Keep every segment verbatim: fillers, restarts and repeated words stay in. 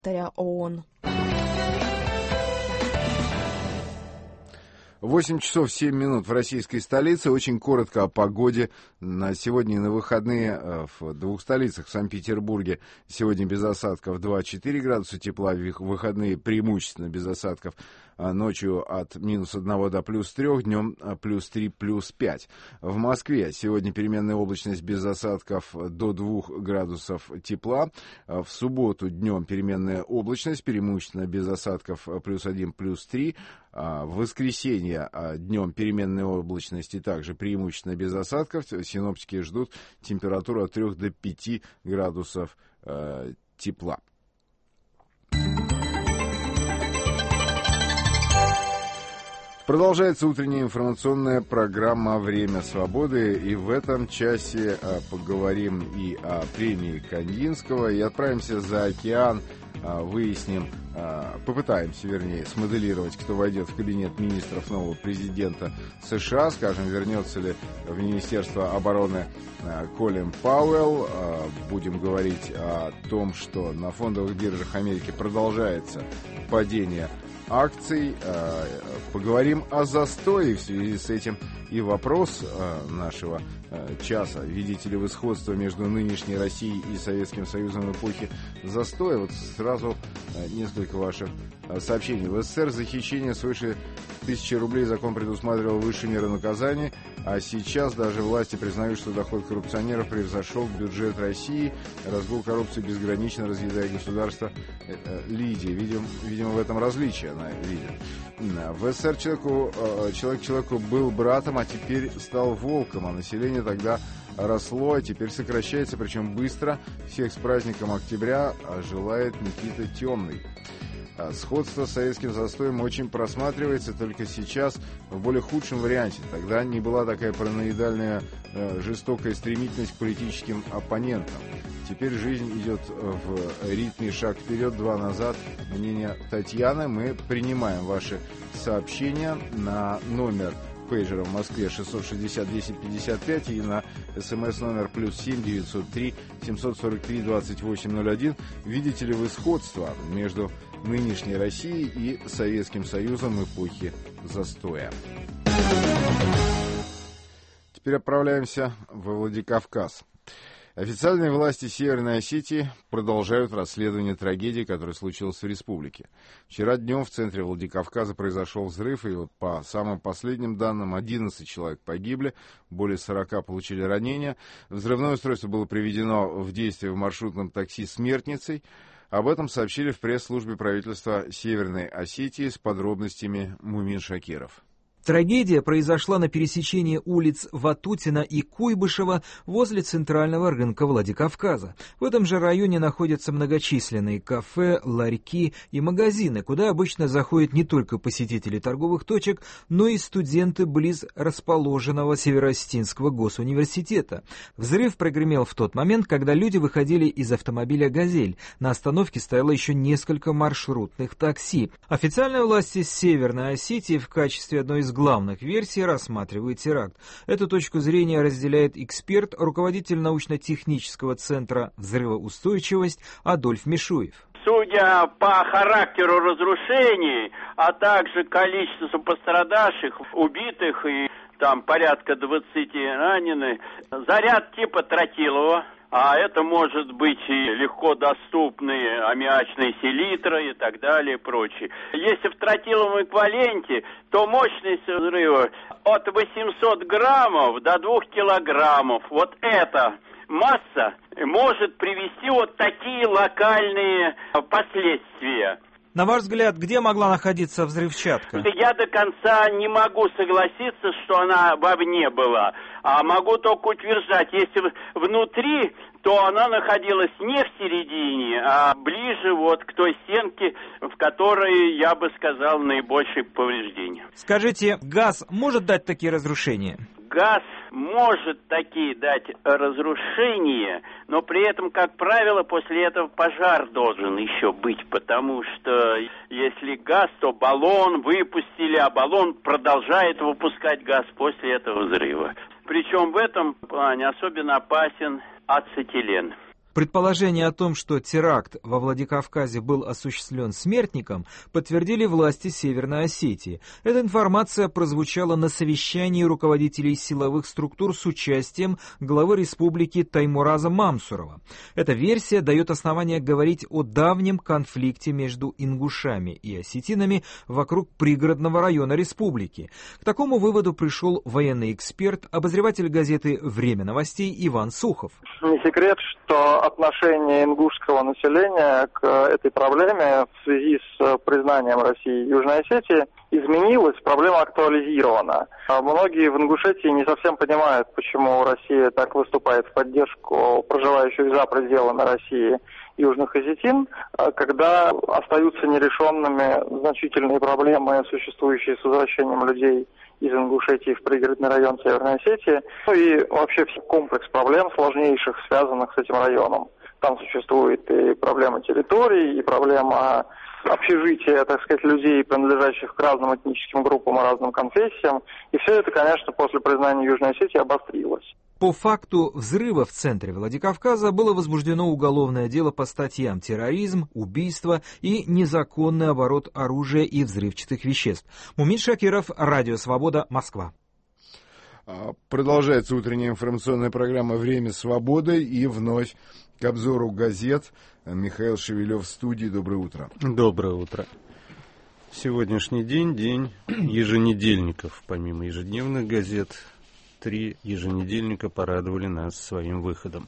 ООН. восемь часов семь минут в российской столице. Очень коротко о погоде на сегодня и на выходные в двух столицах. В Санкт-Петербурге сегодня без осадков два-четыре градуса тепла, в выходные преимущественно без осадков. Ночью от минус одного до плюс трех, днем плюс три, плюс пять. В Москве сегодня переменная облачность без осадков до двух градусов тепла. В субботу днем переменная облачность, преимущественно без осадков плюс один, плюс три. В воскресенье днем переменная облачность и также преимущественно без осадков. Синоптики ждут температуру от трех до пяти градусов э, тепла. Продолжается утренняя информационная программа «Время свободы», и в этом часе а, поговорим и о премии Кандинского, и отправимся за океан, а, выясним, а, попытаемся, вернее, смоделировать, кто войдет в кабинет министров нового президента США, скажем, вернется ли в Министерство обороны а, Колин Пауэлл. А, будем говорить о том, что на фондовых биржах Америки продолжается падение акций. Поговорим о застое в связи с этим. И вопрос нашего часа: видите ли вы сходство между нынешней Россией и Советским Союзом эпохи застоя? Вот сразу несколько ваших сообщений. В СССР за хищение свыше тысячи рублей закон предусматривал высшие меры наказания, а сейчас даже власти признают, что доход коррупционеров превзошел бюджет России. Разгул коррупции безгранично разъедает государство. Лидия, видим, видимо, в этом различие она видит. В СССР человеку, человек человеку был братом, а теперь стал волком, а население тогда росло, а теперь сокращается, причем быстро. Всех с праздником октября желает Никита Темный. Сходство с советским застоем очень просматривается, только сейчас в более худшем варианте. Тогда не была такая параноидальная, жестокая стремительность к политическим оппонентам. Теперь жизнь идет в ритме шаг вперед, два назад. Мнение Татьяны. Мы принимаем ваши сообщения на номер пейджера в Москве шестьсот шестьдесят десять пятьдесят пять и на смс номер плюс семь девятьсот три семьсот сорок три двадцать восемь ноль один. Видите ли вы сходство между нынешней Россией и Советским Союзом эпохи застоя? Теперь отправляемся во Владикавказ. Официальные власти Северной Осетии продолжают расследование трагедии, которая случилась в республике. Вчера днем в центре Владикавказа произошел взрыв, и вот по самым последним данным одиннадцать человек погибли, более сорока получили ранения. Взрывное устройство было приведено в действие в маршрутном такси «Смертницей». Об этом сообщили в пресс-службе правительства Северной Осетии. С подробностями Мумин Шакиров. Трагедия произошла на пересечении улиц Ватутина и Куйбышева возле центрального рынка Владикавказа. В этом же районе находятся многочисленные кафе, ларьки и магазины, куда обычно заходят не только посетители торговых точек, но и студенты близ расположенного Северо-Осетинского госуниверситета. Взрыв прогремел в тот момент, когда люди выходили из автомобиля «Газель». На остановке стояло еще несколько маршрутных такси. Официальные власти Северной Осетии в качестве одной из главных версий рассматривает теракт. Эту точку зрения разделяет эксперт, руководитель научно-технического центра «Взрывоустойчивость» Адольф Мишуев. Судя по характеру разрушений, а также количеству пострадавших, убитых и там порядка двадцати раненых, заряд типа тротилового. А это может быть и легко доступные аммиачные селитры и так далее, и прочее. Если в тротиловом эквиваленте, то мощность взрыва от восьмисот граммов до двух килограммов. Вот эта масса может привести вот такие локальные последствия. На ваш взгляд, где могла находиться взрывчатка? Я до конца не могу согласиться, что она вовне была, а могу только утверждать, если внутри, то она находилась не в середине, а ближе вот к той стенке, в которой, я бы сказал, наибольшее повреждение. Скажите, газ может дать такие разрушения? Газ может такие дать разрушения, но при этом, как правило, после этого пожар должен еще быть, потому что если газ, то баллон выпустили, а баллон продолжает выпускать газ после этого взрыва. Причем в этом плане особенно опасен ацетилен. Предположение о том, что теракт во Владикавказе был осуществлен смертником, подтвердили власти Северной Осетии. Эта информация прозвучала на совещании руководителей силовых структур с участием главы республики Таймураза Мамсурова. Эта версия дает основание говорить о давнем конфликте между ингушами и осетинами вокруг пригородного района республики. К такому выводу пришел военный эксперт, обозреватель газеты «Время новостей» Иван Сухов. Не секрет, что отношение ингушского населения к этой проблеме в связи с признанием России и Южной Осетии изменилось, проблема актуализирована. Многие в Ингушетии не совсем понимают, почему Россия так выступает в поддержку проживающих за пределами России южных осетин, когда остаются нерешенными значительные проблемы, существующие с возвращением людей из Ингушетии в пригородный район Северной Осетии, ну и вообще комплекс проблем сложнейших, связанных с этим районом. Там существует и проблема территорий, и проблема общежития, так сказать, людей, принадлежащих к разным этническим группам и разным конфессиям. И все это, конечно, после признания Южной Осетии обострилось. По факту взрыва в центре Владикавказа было возбуждено уголовное дело по статьям терроризм, убийство и незаконный оборот оружия и взрывчатых веществ. Мумин Шакиров, Радио Свобода, Москва. Продолжается утренняя информационная программа «Время свободы» и вновь к обзору газет. Михаил Шевелев в студии. Доброе утро. Доброе утро. Сегодняшний день – день еженедельников. Помимо ежедневных газет, три еженедельника порадовали нас своим выходом.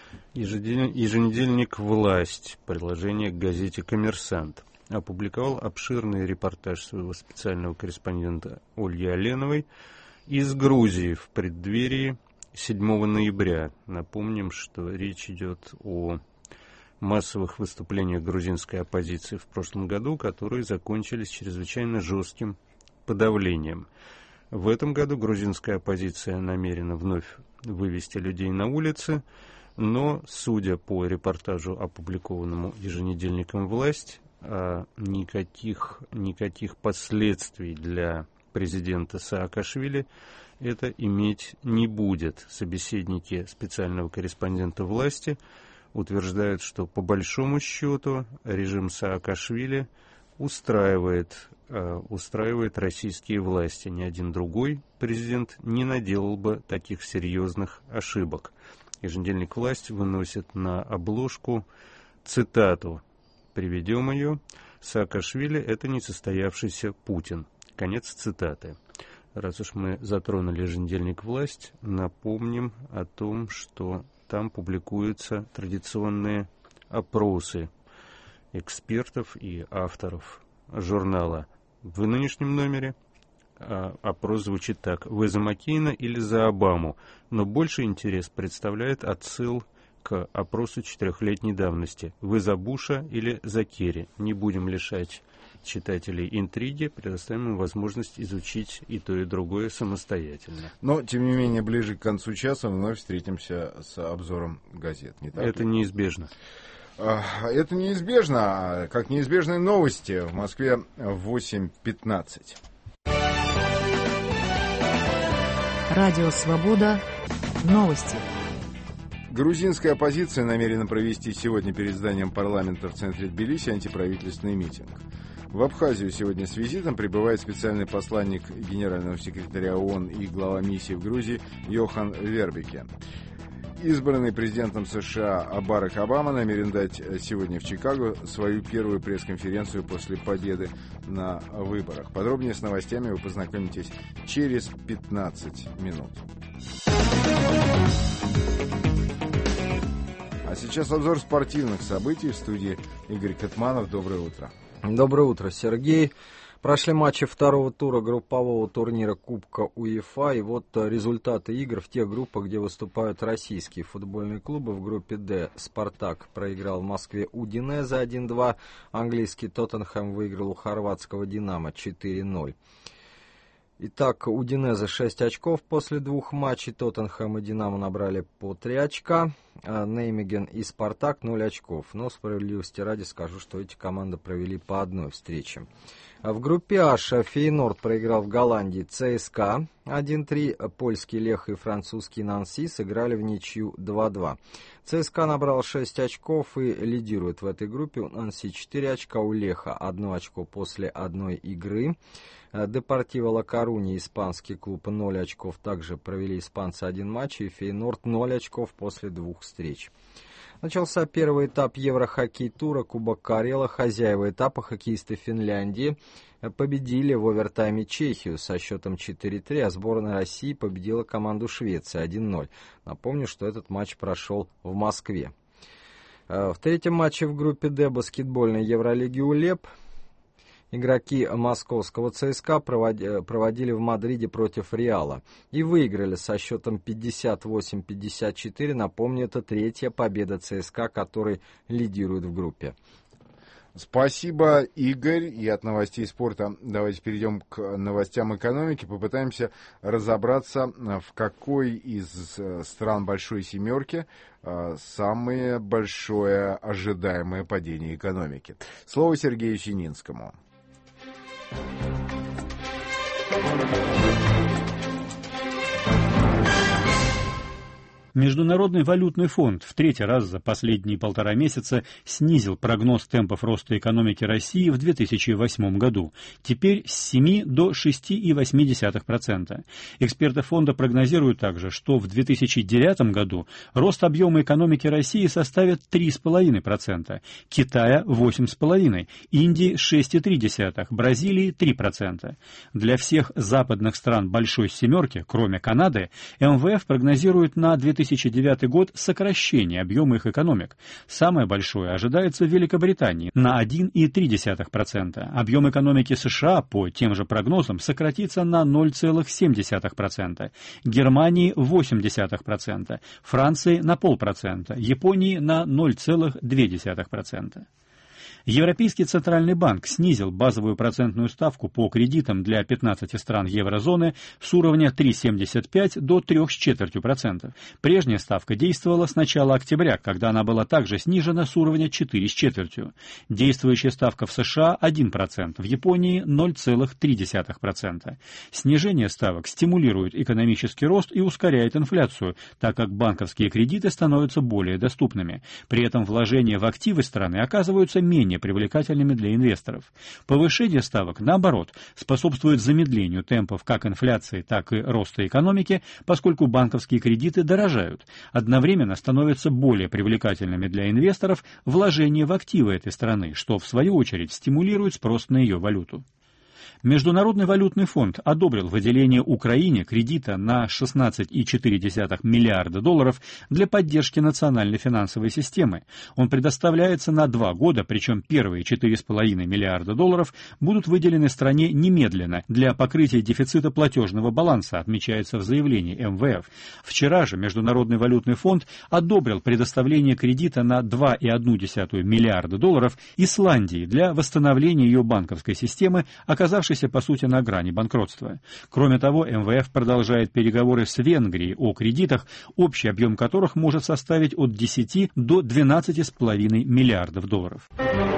Еженедельник «Власть», приложение к газете «Коммерсант», опубликовал обширный репортаж своего специального корреспондента Ольги Оленовой из Грузии в преддверии седьмого ноября. Напомним, что речь идет о массовых выступлениях грузинской оппозиции в прошлом году, которые закончились чрезвычайно жестким подавлением. В этом году грузинская оппозиция намерена вновь вывести людей на улицы, но, судя по репортажу, опубликованному еженедельником «Власть», никаких, никаких последствий для президента Саакашвили это иметь не будет. Собеседники специального корреспондента «Власти» утверждают, что по большому счету режим Саакашвили устраивает, э, устраивает российские власти. Ни один другой президент не наделал бы таких серьезных ошибок. Еженедельник «Власть» выносит на обложку цитату. Приведем ее. «Саакашвили – это несостоявшийся Путин». Конец цитаты. Раз уж мы затронули еженедельник «Власть», напомним о том, что там публикуются традиционные опросы экспертов и авторов журнала. В нынешнем номере опрос звучит так: «Вы за Маккейна или за Обаму?» Но больше интерес представляет отсыл к опросу четырехлетней давности. «Вы за Буша или за Керри?» Не будем лишать читателей интриги, предоставим им возможность изучить и то, и другое самостоятельно. Но, тем не менее, ближе к концу часа вновь встретимся с обзором газет. Не так Это ли? неизбежно. Это неизбежно, как неизбежные новости в Москве в восемь пятнадцать. Радио «Свобода». Новости. Грузинская оппозиция намерена провести сегодня перед зданием парламента в центре Тбилиси антиправительственный митинг. В Абхазию сегодня с визитом прибывает специальный посланник генерального секретаря ООН и глава миссии в Грузии Йохан Вербике. Избранный президентом США Барак Обама намерен дать сегодня в Чикаго свою первую пресс-конференцию после победы на выборах. Подробнее с новостями вы познакомитесь через пятнадцать минут. А сейчас обзор спортивных событий в студии Игорь Катманов. Доброе утро. Доброе утро, Сергей. Прошли матчи второго тура группового турнира Кубка УЕФА, и вот результаты игр в тех группах, где выступают российские футбольные клубы. В группе «Д» «Спартак» проиграл в Москве «Удинезе» один-два, английский «Тоттенхэм» выиграл у хорватского «Динамо» четыре ноль. Итак, «Удинезе» шесть очков после двух матчей, «Тоттенхэм» и «Динамо» набрали по три очка. Неймеген и Спартак ноль очков. Но справедливости ради скажу, что эти команды провели по одной встрече. В группе H Фейнорд проиграл в Голландии ЦСКА один три, польский Лех и французский Нанси сыграли в ничью два два. ЦСКА набрал шесть очков и лидирует в этой группе. У Нанси четыре очка, у Леха одно очко после одной игры. Депортиво Ла Корунья, испанский клуб, ноль очков, также провели испанцы один матч, и Фейнорд ноль очков после двух встреч. Начался первый этап Еврохоккей-тура, Кубок Карела. Хозяева этапа, хоккеисты Финляндии, победили в овертайме Чехию со счетом четыре три, а сборная России победила команду Швеции один ноль. Напомню, что этот матч прошел в Москве. В третьем матче в группе Д баскетбольной Евролиги УЛЕП игроки московского ЦСКА проводили в Мадриде против Реала и выиграли со счетом пятьдесят восемь пятьдесят четыре. Напомню, это третья победа ЦСКА, который лидирует в группе. Спасибо, Игорь. И от новостей спорта давайте перейдем к новостям экономики. Попытаемся разобраться, в какой из стран Большой Семерки самое большое ожидаемое падение экономики. Слово Сергею Сининскому. Международный валютный фонд в третий раз за последние полтора месяца снизил прогноз темпов роста экономики России в две тысячи восьмом году, теперь с семи до шести и восьми десятых процента. Эксперты фонда прогнозируют также, что в две тысячи девятом году рост объема экономики России составит три и пять десятых процента, Китая восемь и пять процентов, Индии шесть и три десятых процента, Бразилии три процента. Для всех западных стран Большой Семерки, кроме Канады, эм вэ эф прогнозирует на две тысячи две тысячи девятый год сокращение объема их экономик. Самое большое ожидается в Великобритании на один и три десятых процента. Объем экономики США по тем же прогнозам сократится на ноль целых семь десятых процента. Германии восемь десятых процента. Франции на полпроцента. Японии на ноль целых две десятых процента. Европейский центральный банк снизил базовую процентную ставку по кредитам для пятнадцати стран еврозоны с уровня три целых семьдесят пять сотых до три с четвертью процента. Прежняя ставка действовала с начала октября, когда она была также снижена с уровня четыре с четвертью. Действующая ставка в США один процент, в Японии ноль целых три десятых процента. Снижение ставок стимулирует экономический рост и ускоряет инфляцию, так как банковские кредиты становятся более доступными. При этом вложения в активы страны оказываются менее привлекательными для инвесторов. Повышение ставок, наоборот, способствует замедлению темпов как инфляции, так и роста экономики, поскольку банковские кредиты дорожают. Одновременно становятся более привлекательными для инвесторов вложения в активы этой страны, что в свою очередь стимулирует спрос на ее валюту. Международный валютный фонд одобрил выделение Украине кредита на шестнадцать целых четыре десятых миллиарда долларов для поддержки национальной финансовой системы. Он предоставляется на два года, причем первые четыре целых пять десятых миллиарда долларов будут выделены стране немедленно для покрытия дефицита платежного баланса, отмечается в заявлении эм вэ эф. Вчера же Международный валютный фонд одобрил предоставление кредита на два целых одну десятую миллиарда долларов Исландии для восстановления ее банковской системы, оказавшейся по сути на грани банкротства. Кроме того, эм вэ эф продолжает переговоры с Венгрией о кредитах, общий объем которых может составить от десяти до двенадцати с половиной миллиардов долларов.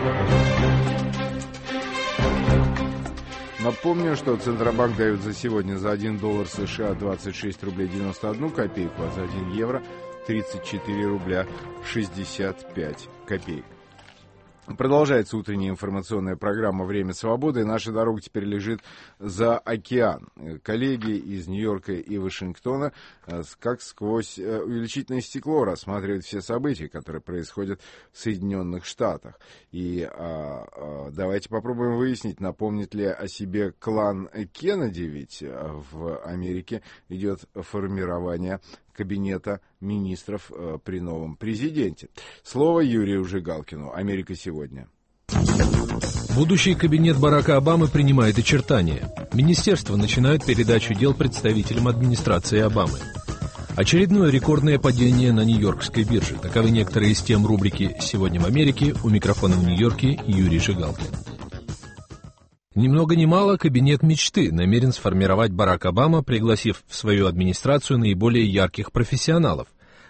Напомню, что Центробанк дает за сегодня за один доллар США двадцать шесть рублей девяносто одну копейку, а за один евро тридцать четыре рубля шестьдесят пять копеек. Продолжается утренняя информационная программа «Время свободы», и наша дорога теперь лежит за океан. Коллеги из Нью-Йорка и Вашингтона как сквозь увеличительное стекло рассматривают все события, которые происходят в Соединенных Штатах. И а, а, давайте попробуем выяснить, напомнит ли о себе клан Кеннеди, ведь в Америке идет формирование кабинета министров э, при новом президенте. Слово Юрию Жигалкину. Америка сегодня. Будущий кабинет Барака Обамы принимает очертания. Министерства начинают передачу дел представителям администрации Обамы. Очередное рекордное падение на Нью-Йоркской бирже. Таковы некоторые из тем рубрики «Сегодня в Америке». У микрофона в Нью-Йорке Юрий Жигалкин. Ни много ни мало кабинет мечты намерен сформировать Барак Обама, пригласив в свою администрацию наиболее ярких профессионалов.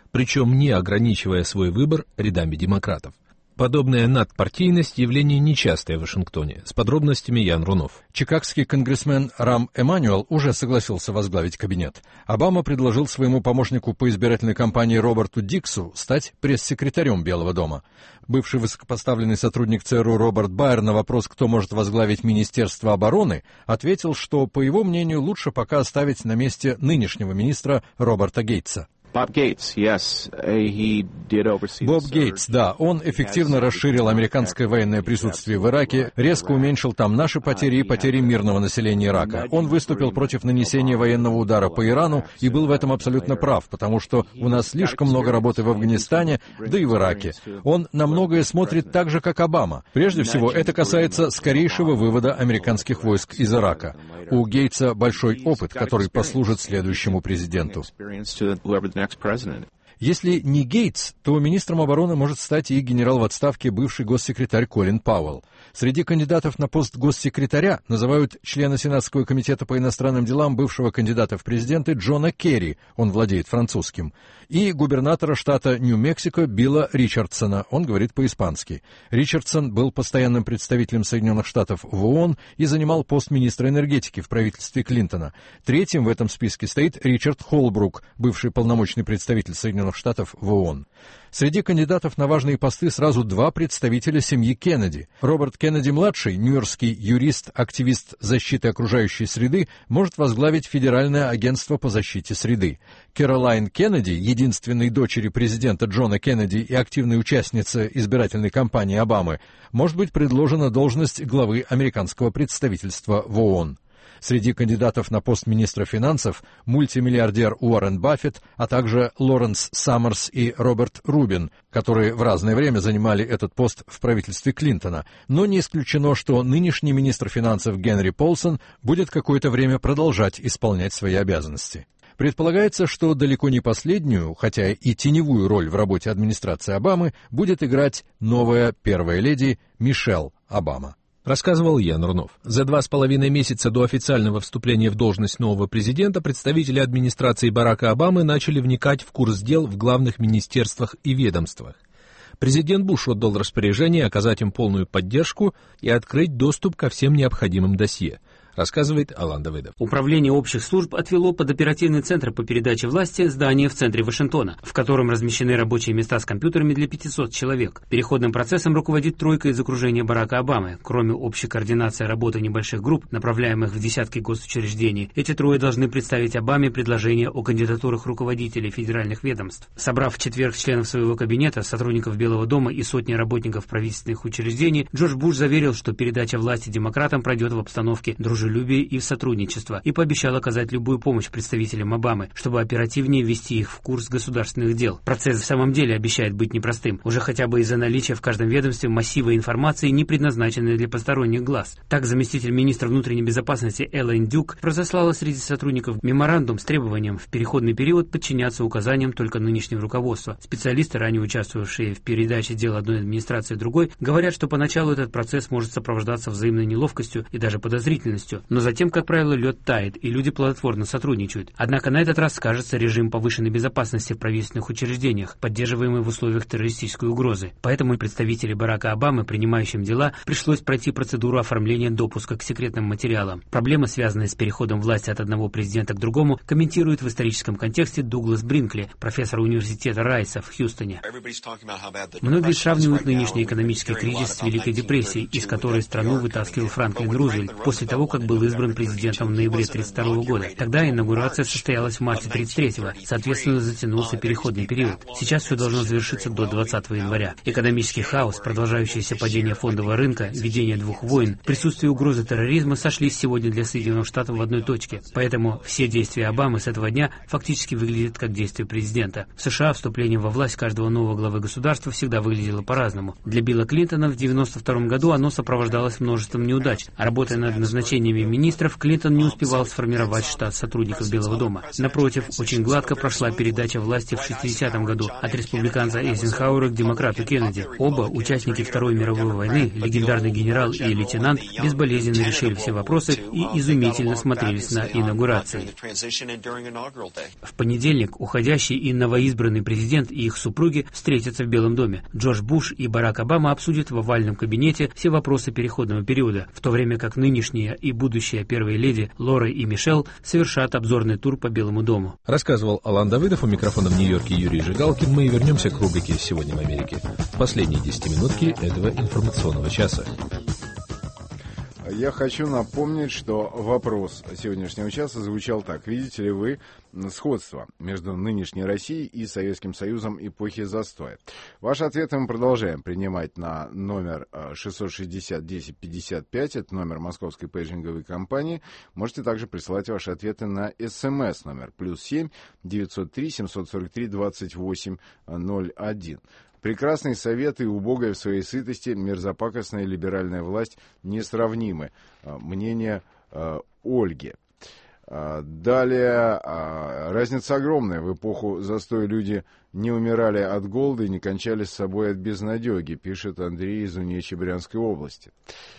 причем не ограничивая свой выбор рядами демократов. Подобная надпартийность – явление нечастое в Вашингтоне. С подробностями Ян Рунов. Чикагский конгрессмен Рам Эммануэл уже согласился возглавить кабинет. Обама предложил своему помощнику по избирательной кампании Роберту Диксу стать пресс-секретарем Белого дома. Бывший высокопоставленный сотрудник ЦРУ Роберт Байер на вопрос, кто может возглавить Министерство обороны, ответил, что, по его мнению, лучше пока оставить на месте нынешнего министра Роберта Гейтса. Боб Гейтс, yes, he did oversee Боб Гейтс, да, он эффективно расширил американское военное присутствие в Ираке, резко уменьшил там наши потери и потери мирного населения Ирака. Он выступил против нанесения военного удара по Ирану и был в этом абсолютно прав, потому что у нас слишком много работы в Афганистане, да и в Ираке. Он на многое смотрит так же, как Обама. Прежде всего, это касается скорейшего вывода американских войск из Ирака. У Гейтса большой опыт, который послужит следующему президенту. Если не Гейтс, то министром обороны может стать и генерал в отставке бывший госсекретарь Колин Пауэлл. Среди кандидатов на пост госсекретаря называют члена Сенатского комитета по иностранным делам бывшего кандидата в президенты Джона Керри, он владеет французским, и губернатора штата Нью-Мексико Билла Ричардсона, он говорит по-испански. Ричардсон был постоянным представителем Соединенных Штатов в ООН и занимал пост министра энергетики в правительстве Клинтона. Третьим в этом списке стоит Ричард Холбрук, бывший полномочный представитель Соединенных Штатов в ООН. Среди кандидатов на важные посты сразу два представителя семьи Кеннеди. Роберт Кеннеди-младший, нью-йоркский юрист, активист защиты окружающей среды, может возглавить Федеральное агентство по защите среды. Кэролайн Кеннеди, единственной дочери президента Джона Кеннеди и активной участницы избирательной кампании Обамы, может быть предложена должность главы американского представительства в ООН. Среди кандидатов на пост министра финансов мультимиллиардер Уоррен Баффет, а также Лоренс Саммерс и Роберт Рубин, которые в разное время занимали этот пост в правительстве Клинтона. Но не исключено, что нынешний министр финансов Генри Полсон будет какое-то время продолжать исполнять свои обязанности. Предполагается, что далеко не последнюю, хотя и теневую роль в работе администрации Обамы будет играть новая первая леди Мишель Обама. Рассказывал Ян Рунов. За два с половиной месяца до официального вступления в должность нового президента представители администрации Барака Обамы начали вникать в курс дел в главных министерствах и ведомствах. Президент Буш отдал распоряжение оказать им полную поддержку и открыть доступ ко всем необходимым досье. Рассказывает Алан Давыдов. Управление общих служб отвело под оперативный центр по передаче власти здание в центре Вашингтона, в котором размещены рабочие места с компьютерами для пятисот человек. Переходным процессом руководит тройка из окружения Барака Обамы. Кроме общей координации работы небольших групп, направляемых в десятки госучреждений, эти трое должны представить Обаме предложение о кандидатурах руководителей федеральных ведомств. Собрав в четверг членов своего кабинета, сотрудников Белого дома и сотни работников правительственных учреждений, Джордж Буш заверил, что передача власти демократам пройдет в обстановке дружелюбия и в сотрудничество, и пообещал оказать любую помощь представителям Обамы, чтобы оперативнее ввести их в курс государственных дел. Процесс в самом деле обещает быть непростым, уже хотя бы из-за наличия в каждом ведомстве массива информации, не предназначенной для посторонних глаз. Так, заместитель министра внутренней безопасности Эллен Дюк разослала среди сотрудников меморандум с требованием в переходный период подчиняться указаниям только нынешнего руководства. Специалисты, ранее участвовавшие в передаче дел одной администрации другой, говорят, что поначалу этот процесс может сопровождаться взаимной неловкостью и даже подозрительностью, но затем, как правило, лед тает, и люди плодотворно сотрудничают. Однако на этот раз скажется режим повышенной безопасности в правительственных учреждениях, поддерживаемый в условиях террористической угрозы. Поэтому представители Барака Обамы, принимающим дела, пришлось пройти процедуру оформления допуска к секретным материалам. Проблемы, связанные с переходом власти от одного президента к другому, комментирует в историческом контексте Дуглас Бринкли, профессор университета Райса в Хьюстоне. Многие сравнивают нынешний экономический кризис с Великой депрессией, из которой страну вытаскивал Франклин Рузвельт после того, как был избран президентом в ноябре тысяча девятьсот тридцать второго года. Тогда инаугурация состоялась в марте тысяча девятьсот тридцать третьего, соответственно, затянулся переходный период. Сейчас все должно завершиться до двадцатого января. Экономический хаос, продолжающееся падение фондового рынка, ведение двух войн, присутствие угрозы терроризма сошлись сегодня для Соединенных Штатов в одной точке. Поэтому все действия Обамы с этого дня фактически выглядят как действия президента. В США вступление во власть каждого нового главы государства всегда выглядело по-разному. Для Билла Клинтона в девяносто втором году оно сопровождалось множеством неудач. Работая над назначением решениями министров Клинтон не успевал сформировать штат сотрудников Белого дома. Напротив, очень гладко прошла передача власти в шестидесятом году от республиканца Эйзенхауэра к демократу Кеннеди. Оба, участники Второй мировой войны, легендарный генерал и лейтенант, безболезненно решили все вопросы и изумительно смотрелись на инаугурации. В понедельник уходящий и новоизбранный президент и их супруги встретятся в Белом доме. Джордж Буш и Барак Обама обсудят в овальном кабинете все вопросы переходного периода, в то время как нынешняя и будущая первые леди Лора и Мишель совершат обзорный тур по Белому дому. Рассказывал Алан Давыдов, у микрофона в Нью-Йорке Юрий Жигалкин. Мы вернемся к рубрике «Сегодня в Америке». Последние десятиминутки этого информационного часа. Я хочу напомнить, что вопрос сегодняшнего часа звучал так. Видите ли вы сходство между нынешней Россией и Советским Союзом эпохи застоя? Ваши ответы мы продолжаем принимать на номер шестьсот шестьдесят десять пятьдесят пять. Это номер московской пейджинговой компании. Можете также присылать ваши ответы на СМС номер плюс семь девятьсот три семьсот сорок три двадцать восемь ноль один. Прекрасные советы и убогая в своей сытости мерзопакостная либеральная власть несравнимы. Мнение э, Ольги. Далее, разница огромная. В эпоху застоя люди не умирали от голода и не кончали с собой от безнадеги, пишет Андрей из Унечья Брянской области.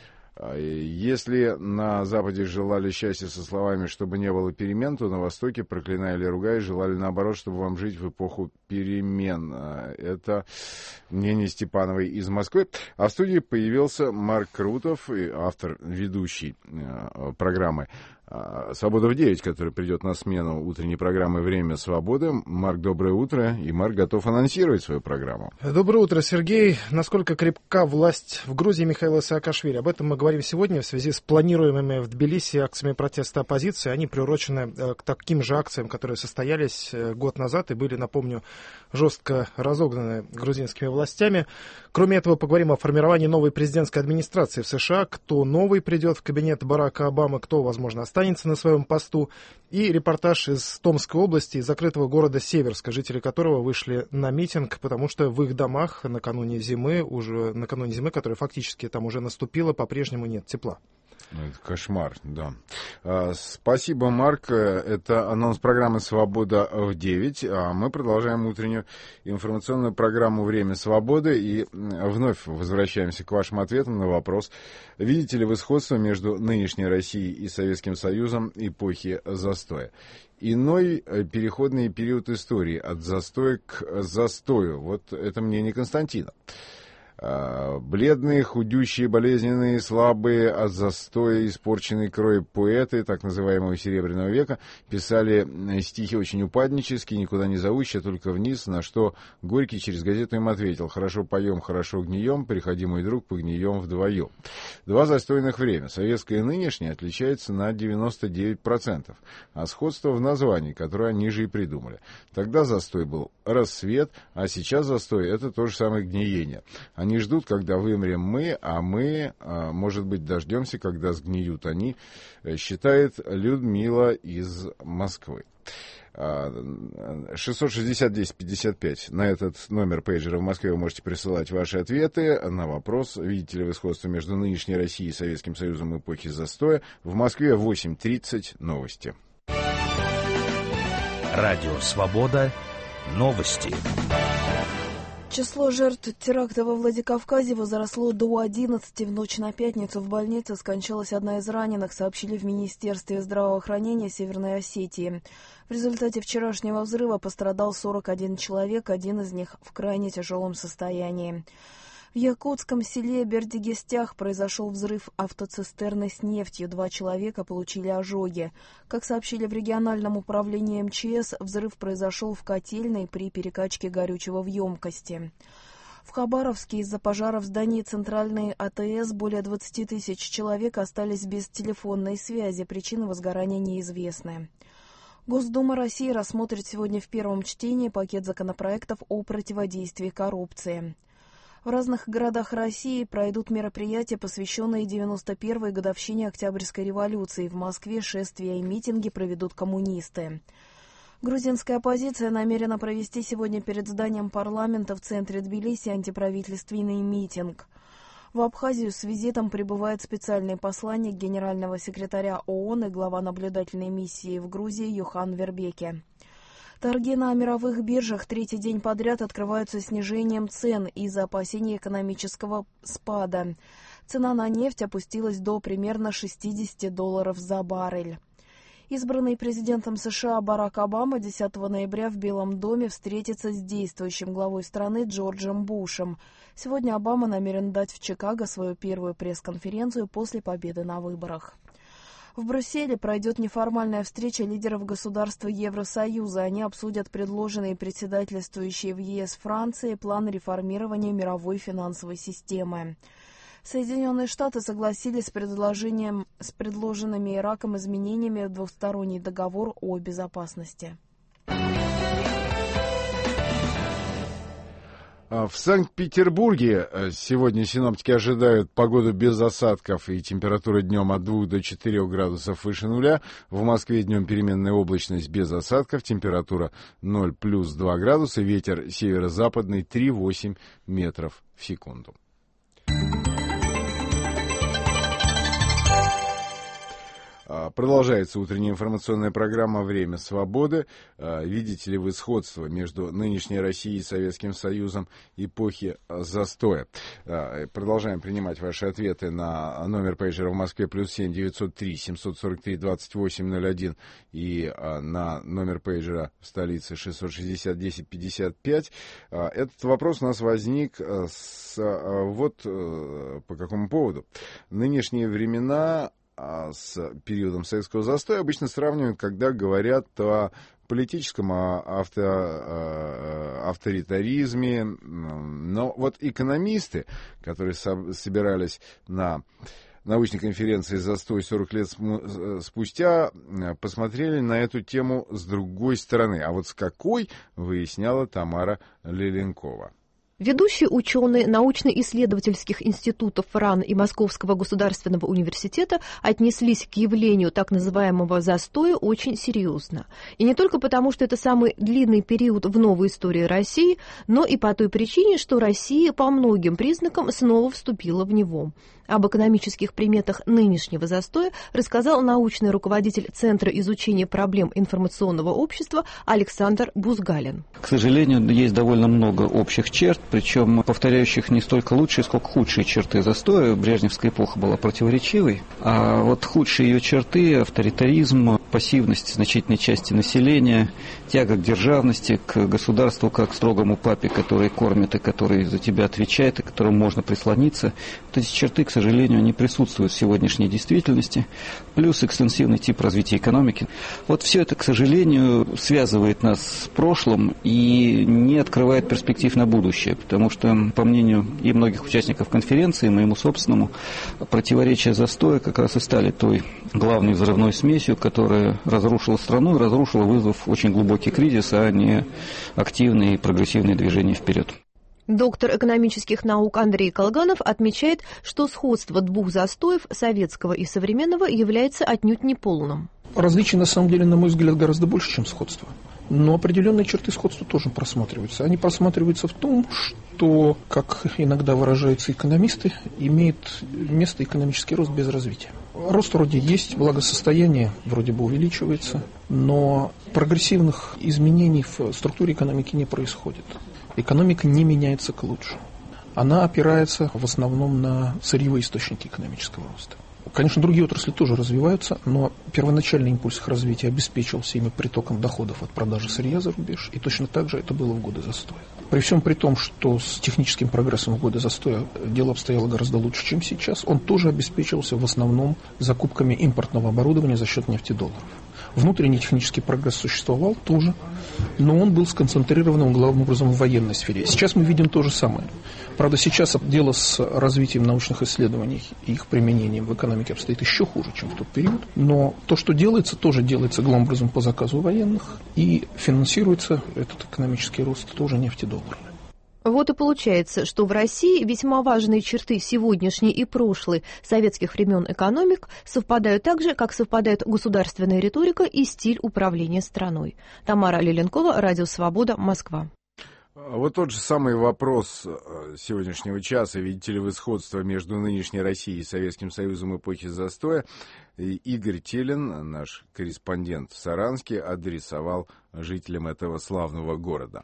Если на Западе желали счастья со словами, чтобы не было перемен, то на Востоке, проклиная или ругая, желали наоборот, чтобы вам жить в эпоху перемен. Это мнение Степановой из Москвы. А в студии появился Марк Крутов, автор, ведущий программы «Свобода в девять», который придет на смену утренней программы «Время свободы». Марк, доброе утро. И Марк готов анонсировать свою программу. Доброе утро, Сергей. Насколько крепка власть в Грузии Михаила Саакашвили? Об этом мы говорим сегодня в связи с планируемыми в Тбилиси акциями протеста оппозиции. Они приурочены к таким же акциям, которые состоялись год назад и были, напомню, жестко разогнаны грузинскими властями. Кроме этого, поговорим о формировании новой президентской администрации в США. Кто новый придет в кабинет Барака Обамы, кто, возможно, останется на своем посту. И репортаж из Томской области, из закрытого города Северска, жители которого вышли на митинг, потому что в их домах накануне зимы, уже накануне зимы, которая фактически там уже наступила, по-прежнему нет тепла. Это кошмар, да. А, спасибо, Марк. Это анонс программы «Свобода в девять». А мы продолжаем утреннюю информационную программу «Время свободы» и вновь возвращаемся к вашим ответам на вопрос. Видите ли вы сходство между нынешней Россией и Советским Союзом эпохи застоя? Иной переходный период истории от застоя к застою. Вот это мнение Константина. Бледные, худющие, болезненные, слабые, от застоя, испорченной крови поэты, так называемого Серебряного века, писали стихи очень упаднические, никуда не зовущие, только вниз, на что Горький через газету им ответил: «Хорошо поем, хорошо гнием, приходи, мой друг, погнием вдвоем». Два застойных время, советское и нынешнее, отличаются на девяносто девять процентов, а сходство в названии, которое они же и придумали. Тогда застой был рассвет, а сейчас застой — это то же самое гниение. Они ждут, когда вымрем мы, а мы, может быть, дождемся, когда сгниют они, считает Людмила из Москвы. шестьсот шестьдесят десять пятьдесят пять. На этот номер пейджера в Москве вы можете присылать ваши ответы на вопрос, видите ли вы сходство между нынешней Россией и Советским Союзом эпохи застоя. В Москве восемь тридцать. Новости. Радио «Свобода». Новости. Число жертв теракта во Владикавказе возросло до одиннадцати. В ночь на пятницу в больнице скончалась одна из раненых, сообщили в Министерстве здравоохранения Северной Осетии. В результате вчерашнего взрыва пострадал сорок один человек, один из них в крайне тяжелом состоянии. В якутском селе Бердигестях произошел взрыв автоцистерны с нефтью. Два человека получили ожоги. Как сообщили в региональном управлении эм че эс, взрыв произошел в котельной при перекачке горючего в емкости. В Хабаровске из-за пожара в здании центральной а тэ эс более двадцати тысяч человек остались без телефонной связи. Причины возгорания неизвестны. Госдума России рассмотрит сегодня в первом чтении пакет законопроектов о противодействии коррупции. В разных городах России пройдут мероприятия, посвященные девяносто первой годовщине Октябрьской революции. В Москве шествия и митинги проведут коммунисты. Грузинская оппозиция намерена провести сегодня перед зданием парламента в центре Тбилиси антиправительственный митинг. В Абхазию с визитом прибывает специальный посланник генерального секретаря ООН и глава наблюдательной миссии в Грузии Йохан Вербеке. Торги на мировых биржах третий день подряд открываются снижением цен из-за опасений экономического спада. Цена на нефть опустилась до примерно шестьдесят долларов за баррель. Избранный президентом США Барак Обама десятого ноября в Белом доме встретится с действующим главой страны Джорджем Бушем. Сегодня Обама намерен дать в Чикаго свою первую пресс-конференцию после победы на выборах. В Брюсселе пройдет неформальная встреча лидеров государств Евросоюза. Они обсудят предложенный председательствующей в ЕС Франции план реформирования мировой финансовой системы. Соединенные Штаты согласились с предложением, с предложенными Ираком изменениями в двусторонний договор о безопасности. В Санкт-Петербурге сегодня синоптики ожидают погоду без осадков и температура днем от двух до четырёх градусов выше нуля. В Москве днем переменная облачность без осадков, температура ноль плюс два градуса, ветер северо-западный три восемь метров в секунду. Продолжается утренняя информационная программа «Время свободы». Видите ли вы сходство между нынешней Россией и Советским Союзом эпохи застоя? Продолжаем принимать ваши ответы на номер пейджера в Москве плюс семь девятьсот три семьсот сорок три двадцать восемь ноль один и на номер пейджера в столице шестьсот шестьдесят десять пятьдесят пять. Этот вопрос у нас возник с, вот по какому поводу. Нынешние времена с периодом советского застоя обычно сравнивают, когда говорят о политическом авто, авторитаризме. Но вот экономисты, которые собирались на научной конференции «Застой сорок лет спустя», посмотрели на эту тему с другой стороны. А вот с какой, выясняла Тамара Леленкова. Ведущие ученые научно-исследовательских институтов РАН и Московского государственного университета отнеслись к явлению так называемого застоя очень серьезно. И не только потому, что это самый длинный период в новой истории России, но и по той причине, что Россия по многим признакам снова вступила в него. Об экономических приметах нынешнего застоя рассказал научный руководитель Центра изучения проблем информационного общества Александр Бузгалин. К сожалению, есть довольно много общих черт, причем повторяющих не столько лучшие, сколько худшие черты застоя. Брежневская эпоха была противоречивой, а вот худшие ее черты – авторитаризм, пассивность значительной части населения, тяга к державности, к государству как к строгому папе, который кормит и который за тебя отвечает, и к которому можно прислониться. Вот эти черты, к сожалению, не присутствуют в сегодняшней действительности. Плюс экстенсивный тип развития экономики. Вот все это, к сожалению, связывает нас с прошлым и не открывает перспектив на будущее. Потому что, по мнению и многих участников конференции, и моему собственному, противоречия застоя как раз и стали той главной взрывной смесью, которая разрушила страну и разрушила, вызвав очень глубокий кризис, а не активные и прогрессивные движения вперед. Доктор экономических наук Андрей Колганов отмечает, что сходство двух застоев, советского и современного, является отнюдь неполным. Различий, на самом деле, на мой взгляд, гораздо больше, чем сходство. Но определенные черты сходства тоже просматриваются. Они просматриваются в том, что, как иногда выражаются экономисты, имеет место экономический рост без развития. Рост вроде есть, благосостояние вроде бы увеличивается, но прогрессивных изменений в структуре экономики не происходит. Экономика не меняется к лучшему. Она опирается в основном на сырьевые источники экономического роста. Конечно, другие отрасли тоже развиваются, но первоначальный импульс их развития обеспечивался ими притоком доходов от продажи сырья за рубеж, и точно так же это было в годы застоя. При всем при том, что с техническим прогрессом в годы застоя дело обстояло гораздо лучше, чем сейчас, он тоже обеспечивался в основном закупками импортного оборудования за счет нефтедолларов. Внутренний технический прогресс существовал тоже, но он был сконцентрирован главным образом в военной сфере. Сейчас мы видим то же самое. Правда, сейчас дело с развитием научных исследований и их применением в экономике обстоит еще хуже, чем в тот период. Но то, что делается, тоже делается главным образом по заказу военных, и финансируется этот экономический рост тоже нефтедолларами. Вот и получается, что в России весьма важные черты сегодняшней и прошлой советских времен экономик совпадают так же, как совпадает государственная риторика и стиль управления страной. Тамара Леленкова, Радио Свобода, Москва. Вот тот же самый вопрос сегодняшнего часа. Видите ли вы сходство между нынешней Россией и Советским Союзом эпохи застоя? И Игорь Телин, наш корреспондент в Саранске, адресовал жителям этого славного города.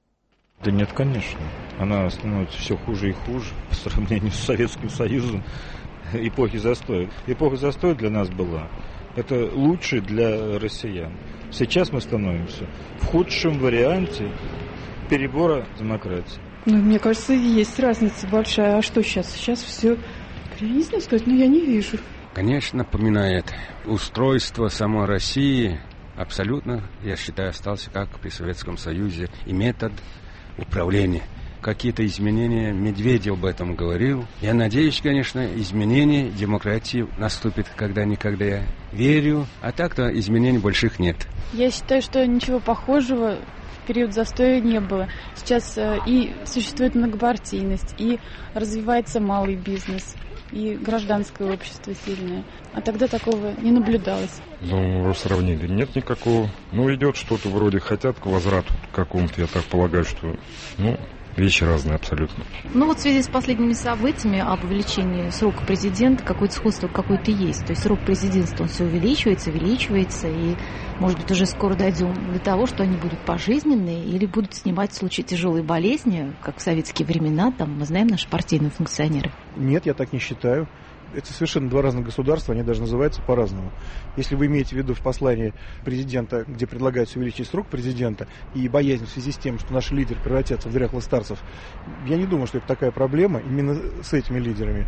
Да нет, конечно. Она становится все хуже и хуже по сравнению с Советским Союзом эпохи застоя. Эпоха застоя для нас была. Это лучше для россиян. Сейчас мы становимся в худшем варианте перебора демократии. Ну, мне кажется, есть разница большая. А что сейчас? Сейчас все, я не знаю сказать, но я не вижу. Конечно, напоминает устройство самой России. Абсолютно, я считаю, остался как при Советском Союзе. И метод управления. Какие-то изменения, Медведев об этом говорил. Я надеюсь, конечно, изменения демократии наступит когда-никогда. Я верю, а так-то изменений больших нет. Я считаю, что ничего похожего в период застоя не было. Сейчас и существует многопартийность, и развивается малый бизнес, и гражданское общество сильное. А тогда такого не наблюдалось. Ну, вы сравнили. Нет никакого. Ну, идет что-то вроде, хотят к возврату к какому-то, я так полагаю, что... Ну, вещи разные абсолютно. Ну вот в связи с последними событиями об увеличении срока президента какое-то сходство какое-то есть. То есть срок президентства он все увеличивается, увеличивается, и, может быть, уже скоро дойдем до того, что они будут пожизненные или будут снимать в случае тяжелой болезни, как в советские времена, там, мы знаем, наши партийные функционеры. Нет, я так не считаю. Это совершенно два разных государства, они даже называются по-разному. Если вы имеете в виду в послании президента, где предлагается увеличить срок президента, и боязнь в связи с тем, что наши лидеры превратятся в дряхлых старцев, я не думаю, что это такая проблема именно с этими лидерами.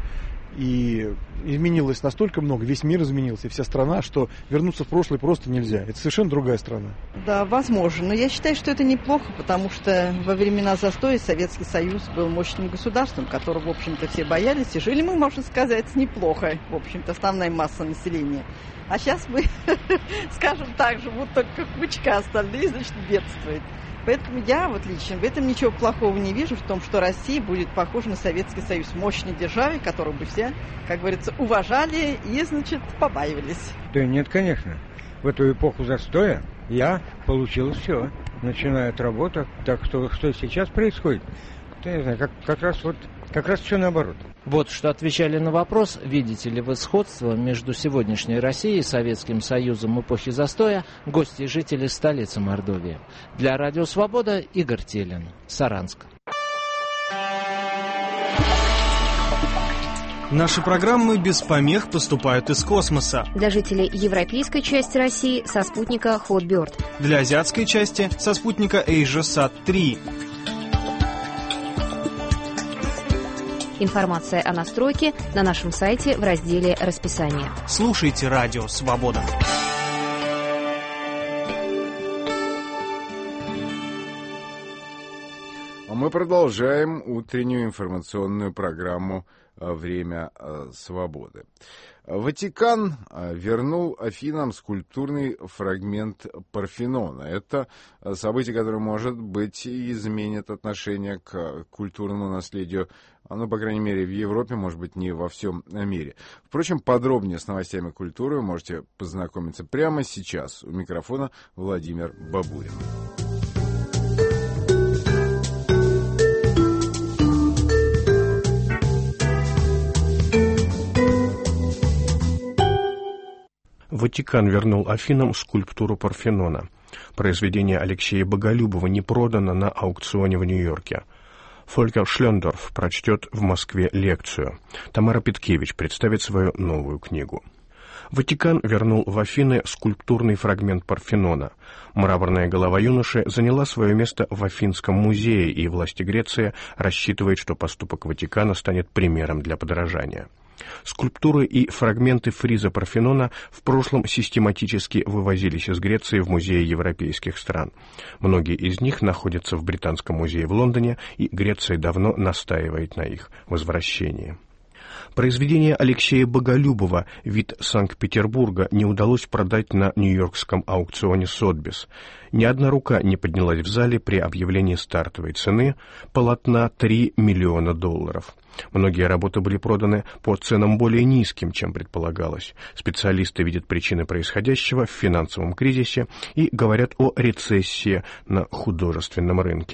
И изменилось настолько много, весь мир изменился, и вся страна, что вернуться в прошлое просто нельзя. Это совершенно другая страна. Да, возможно. Но я считаю, что это неплохо, потому что во времена застоя Советский Союз был мощным государством, которого, в общем-то, все боялись. И жили мы, можно сказать, неплохо, в общем-то, основная масса населения. А сейчас мы, скажем так, живут только кучка, остальные, значит, бедствуют. Поэтому я вот лично в этом ничего плохого не вижу, в том, что Россия будет похожа на Советский Союз, мощной державой, которую бы все, как говорится, уважали и, значит, побаивались. Да нет, конечно. В эту эпоху застоя я получил все, начиная от работы. Так что, что сейчас происходит? Я не знаю, как, как раз вот, как раз все наоборот. Вот что отвечали на вопрос, видите ли вы сходство между сегодняшней Россией и Советским Союзом эпохи застоя, гости и жители столицы Мордовии. Для Радио Свобода Игорь Телин, Саранск. Наши программы без помех поступают из космоса. Для жителей европейской части России со спутника Hotbird. Для азиатской части со спутника AsiaSat три. Информация о настройке на нашем сайте в разделе «Расписание». Слушайте Радио Свобода. А мы продолжаем утреннюю информационную программу «Время свободы». Ватикан вернул Афинам скульптурный фрагмент Парфенона. Это событие, которое, может быть, изменит отношение к культурному наследию, ну, по крайней мере, в Европе, может быть, не во всем мире. Впрочем, подробнее с новостями культуры вы можете познакомиться прямо сейчас. У микрофона Владимир Бабурин. Ватикан вернул Афинам скульптуру Парфенона. Произведение Алексея Боголюбова не продано на аукционе в Нью-Йорке. Фолькер Шлендорф прочтет в Москве лекцию. Тамара Петкевич представит свою новую книгу. Ватикан вернул в Афины скульптурный фрагмент Парфенона. Мраморная голова юноши заняла свое место в Афинском музее, и власти Греции рассчитывают, что поступок Ватикана станет примером для подражания. Скульптуры и фрагменты фриза Парфенона в прошлом систематически вывозились из Греции в музеи европейских стран. Многие из них находятся в Британском музее в Лондоне, и Греция давно настаивает на их возвращении. Произведение Алексея Боголюбова «Вид Санкт-Петербурга» не удалось продать на нью-йоркском аукционе Сотбис. Ни одна рука не поднялась в зале при объявлении стартовой цены полотна три миллиона долларов. Многие работы были проданы по ценам более низким, чем предполагалось. Специалисты видят причины происходящего в финансовом кризисе и говорят о рецессии на художественном рынке.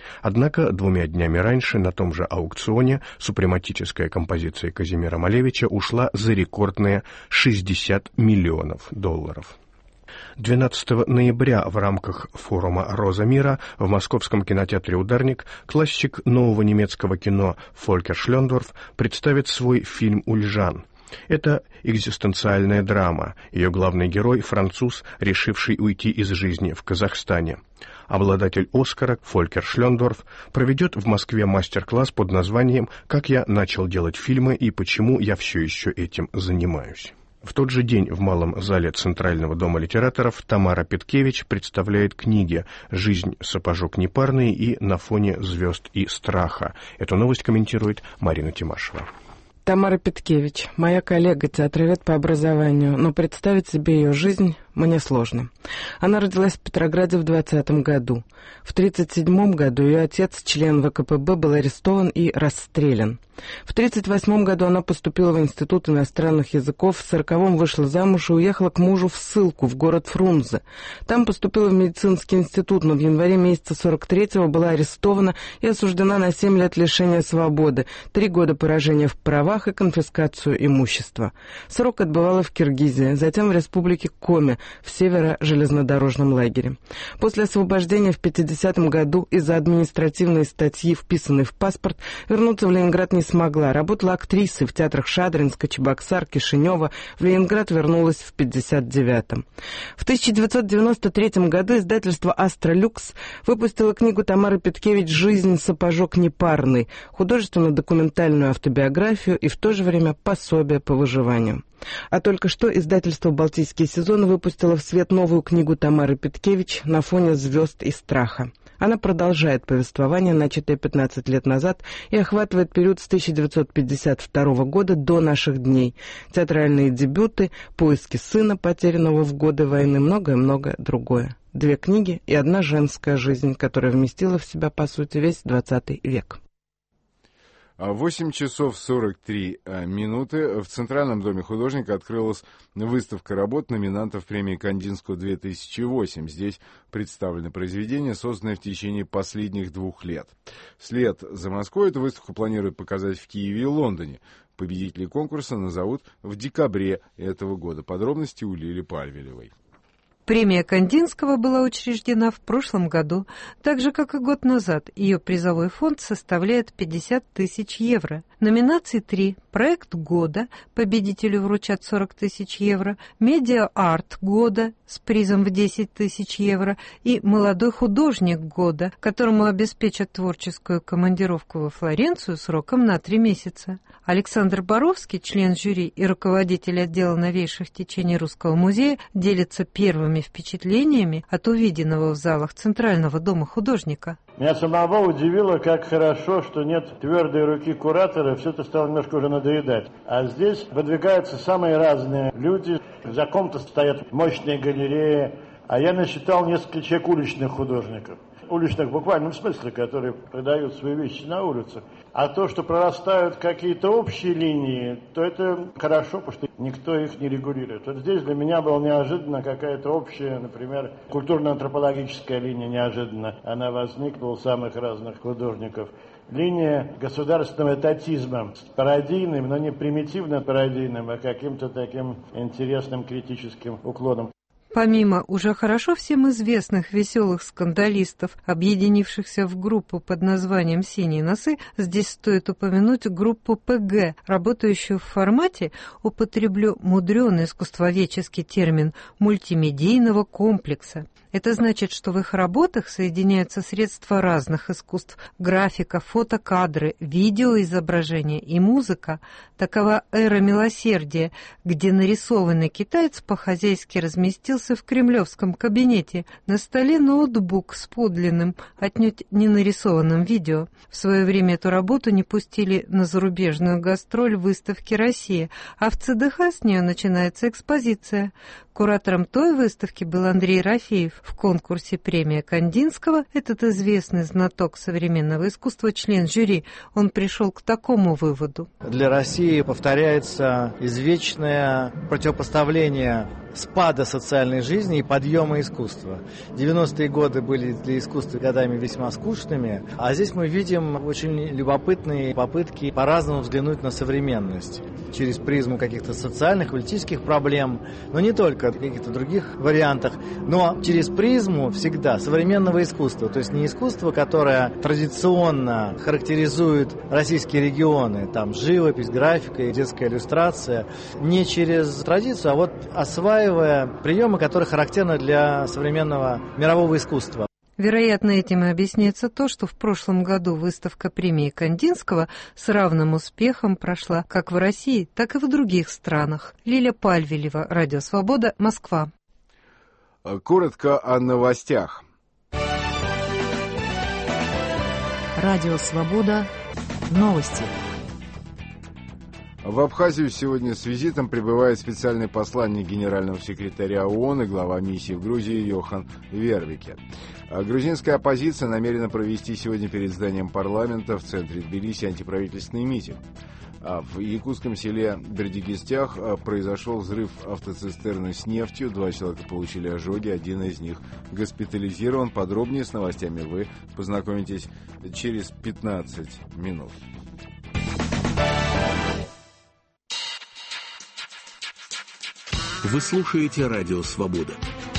Однако двумя днями раньше на том же аукционе супрематическая композиция Казимира Малевича ушла за рекордные шестьдесят миллионов долларов. двенадцатого ноября в рамках форума «Роза мира» в московском кинотеатре «Ударник» классик нового немецкого кино Фолькер Шлендорф представит свой фильм «Ульжан». Это экзистенциальная драма. Ее главный герой — француз, решивший уйти из жизни в Казахстане. Обладатель «Оскара» Фолькер Шлендорф проведет в Москве мастер-класс под названием «Как я начал делать фильмы и почему я все еще этим занимаюсь». В тот же день в Малом зале Центрального дома литераторов Тамара Петкевич представляет книги «Жизнь сапожок непарный» и «На фоне звезд и страха». Эту новость комментирует Марина Тимашева. Тамара Петкевич, моя коллега, театровед по образованию, но представить себе ее жизнь мне сложно. Она родилась в Петрограде в двадцатом году. В тридцать седьмом году ее отец, член вэ ка пэ бэ, был арестован и расстрелян. В тридцать восьмом году она поступила в Институт иностранных языков, в сороковом вышла замуж и уехала к мужу в ссылку в город Фрунзе. Там поступила в медицинский институт, но в январе месяца сорок третьего была арестована и осуждена на семь лет лишения свободы, три года поражения в правах и конфискацию имущества. Срок отбывала в Киргизии, затем в республике Коми, в северо-железнодорожном лагере. После освобождения в пятидесятом году из-за административной статьи, вписанной в паспорт, вернуться в Ленинград не смогла. Работала актрисой в театрах Шадринска, Чебоксар, Кишинева. В Ленинград вернулась в пятьдесят девятом. В тысяча девятьсот девяносто третьем году издательство «Астролюкс» выпустило книгу Тамары Петкевич «Жизнь сапожок непарный», художественно-документальную автобиографию и в то же время пособие по выживанию. А только что издательство «Балтийские сезоны» выпустило в свет новую книгу Тамары Петкевич «На фоне звезд и страха». Она продолжает повествование, начатое пятнадцать лет назад, и охватывает период с тысяча девятьсот пятьдесят второго года до наших дней. Театральные дебюты, поиски сына, потерянного в годы войны, многое-многое другое. Две книги и одна женская жизнь, которая вместила в себя, по сути, весь двадцатый век. восемь часов сорок три минуты. В Центральном доме художника открылась выставка работ номинантов премии Кандинского две тысячи восемь. Здесь представлены произведения, созданные в течение последних двух лет. Вслед за Москвой эту выставку планируют показать в Киеве и Лондоне. Победителей конкурса назовут в декабре этого года. Подробности у Лили Пальвелевой. Премия Кандинского была учреждена в прошлом году, так же, как и год назад. Ее призовой фонд составляет пятьдесят тысяч евро. Номинаций три. Проект года. Победителю вручат сорок тысяч евро. Медиа-арт года с призом в десять тысяч евро. И молодой художник года, которому обеспечат творческую командировку во Флоренцию сроком на три месяца. Александр Боровский, член жюри и руководитель отдела новейших течений Русского музея, делится первыми впечатлениями от увиденного в залах Центрального дома художника. Меня самого удивило, как хорошо, что нет твердой руки куратора, все это стало немножко уже надоедать. А здесь выдвигаются самые разные люди, за ком-то стоят мощные галереи, а я насчитал несколько человек уличных художников. Уличных в буквальном смысле, которые продают свои вещи на улицах. А то, что прорастают какие-то общие линии, то это хорошо, потому что никто их не регулирует. Вот здесь для меня была неожиданно какая-то общая, например, культурно-антропологическая линия неожиданно. Она возникла у самых разных художников. Линия государственного этатизма с пародийным, но не примитивно пародийным, а каким-то таким интересным критическим уклоном. Помимо уже хорошо всем известных веселых скандалистов, объединившихся в группу под названием «Синие носы», здесь стоит упомянуть группу пэ гэ, работающую в формате, употреблю мудреный искусствоведческий термин, мультимедийного комплекса. Это значит, что в их работах соединяются средства разных искусств – графика, фотокадры, видеоизображение и музыка. Такова эра милосердия, где нарисованный китаец по-хозяйски разместился в кремлевском кабинете. На столе ноутбук с подлинным, отнюдь не нарисованным видео. В свое время эту работу не пустили на зарубежную гастроль выставки «Россия», а в цэ дэ ха с нее начинается экспозиция. Куратором той выставки был Андрей Рафеев. В конкурсе премия Кандинского этот известный знаток современного искусства, член жюри, он пришел к такому выводу. Для России повторяется извечное противопоставление спада социальной жизни и подъема искусства. девяностые годы были для искусства годами весьма скучными, а здесь мы видим очень любопытные попытки по-разному взглянуть на современность. Через призму каких-то социальных, политических проблем, но не только, в каких-то других вариантах, но через призму всегда современного искусства. То есть не искусство, которое традиционно характеризует российские регионы, там живопись, графика и детская иллюстрация, не через традицию, а вот осваивая приемы, которые характерны для современного мирового искусства. Вероятно, этим и объясняется то, что в прошлом году выставка премии Кандинского с равным успехом прошла как в России, так и в других странах. Лиля Пальвелева, Радио Свобода, Москва. Коротко о новостях. Радио Свобода. Новости. В Абхазию сегодня с визитом прибывает специальный посланник генерального секретаря ООН и глава миссии в Грузии Йохан Вербике. Грузинская оппозиция намерена провести сегодня перед зданием парламента в центре Тбилиси антиправительственный митинг. В якутском селе Бердикистях произошел взрыв автоцистерны с нефтью. Два человека получили ожоги, один из них госпитализирован. Подробнее с новостями вы познакомитесь через пятнадцать минут. Вы слушаете Радио Свобода.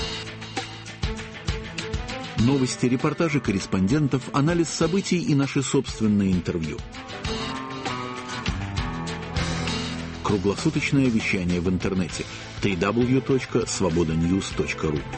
Новости, репортажи корреспондентов, анализ событий и наши собственные интервью. Круглосуточное вещание в интернете дабл ю дабл ю дабл ю точка свобода ньюс точка ру.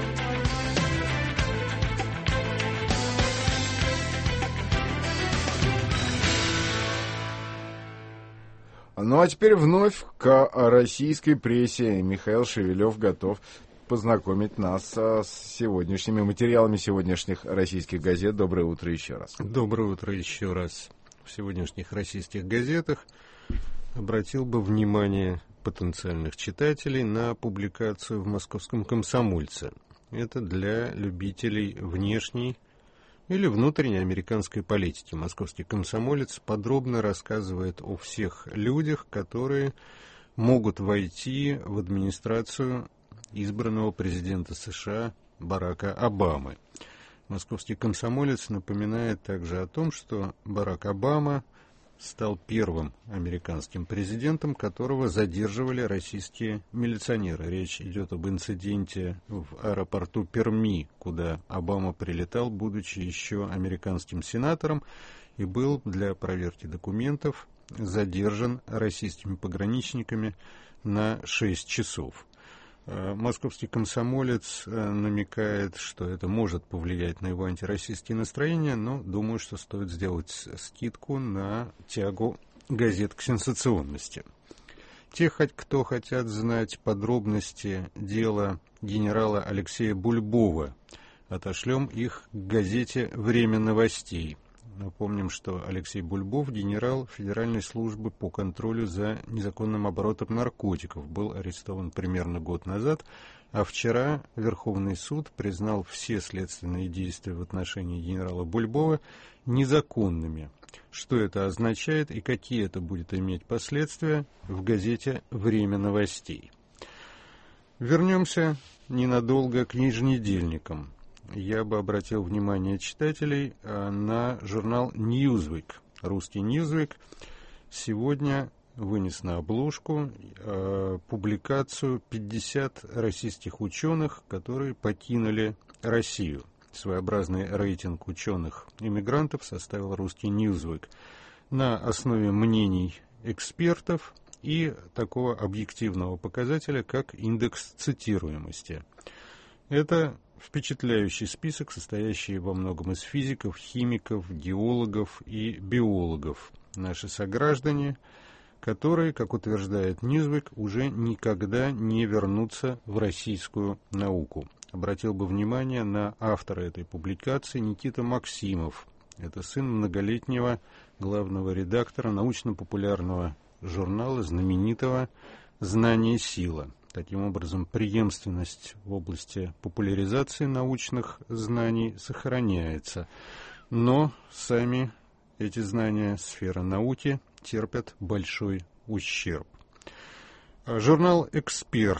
Ну а теперь вновь к российской прессе. Михаил Шевелев готов познакомить нас с сегодняшними материалами сегодняшних российских газет. Доброе утро еще раз. Доброе утро еще раз. В сегодняшних российских газетах обратил бы внимание потенциальных читателей на публикацию в «Московском комсомольце». Это для любителей внешней или внутренней американской политики. «Московский комсомолец» подробно рассказывает о всех людях, которые могут войти в администрацию избранного президента США Барака Обамы. «Московский комсомолец» напоминает также о том, что Барак Обама стал первым американским президентом, которого задерживали российские милиционеры. Речь идет об инциденте в аэропорту Перми, куда Обама прилетал, будучи еще американским сенатором, и был для проверки документов задержан российскими пограничниками на шесть часов. «Московский комсомолец» намекает, что это может повлиять на его антироссийские настроения, но думаю, что стоит сделать скидку на тягу газет к сенсационности. Те, кто хотят знать подробности дела генерала Алексея Бульбова, отошлем их к газете «Время новостей». Напомним, что Алексей Бульбов, генерал Федеральной службы по контролю за незаконным оборотом наркотиков, был арестован примерно год назад, а вчера Верховный суд признал все следственные действия в отношении генерала Бульбова незаконными. Что это означает и какие это будет иметь последствия, в газете «Время новостей». Вернемся ненадолго к еженедельникам. Я бы обратил внимание читателей на журнал Newsweek. Русский Newsweek сегодня вынес на обложку э, публикацию пятьдесят российских ученых, которые покинули Россию. Своеобразный рейтинг ученых-иммигрантов составил русский Newsweek на основе мнений экспертов и такого объективного показателя, как индекс цитируемости. Это впечатляющий список, состоящий во многом из физиков, химиков, геологов и биологов. Наши сограждане, которые, как утверждает Newsweek, уже никогда не вернутся в российскую науку. Обратил бы внимание на автора этой публикации Никита Максимов. Это сын многолетнего главного редактора научно-популярного журнала, знаменитого «Знание и сила». Таким образом, преемственность в области популяризации научных знаний сохраняется. Но сами эти знания, сфера науки, терпят большой ущерб. Журнал «Эксперт»